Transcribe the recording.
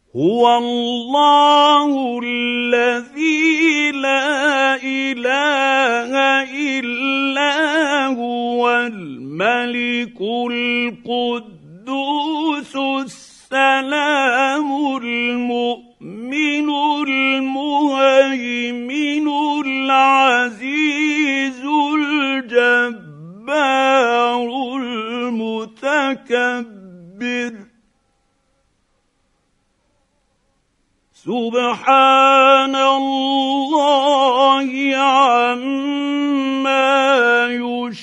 هو الله الذي لا إله إلا هو الملك القدوس السلام المؤمن المهيمن العزيز الجبار المتكبر سبحان الله عما يشركون.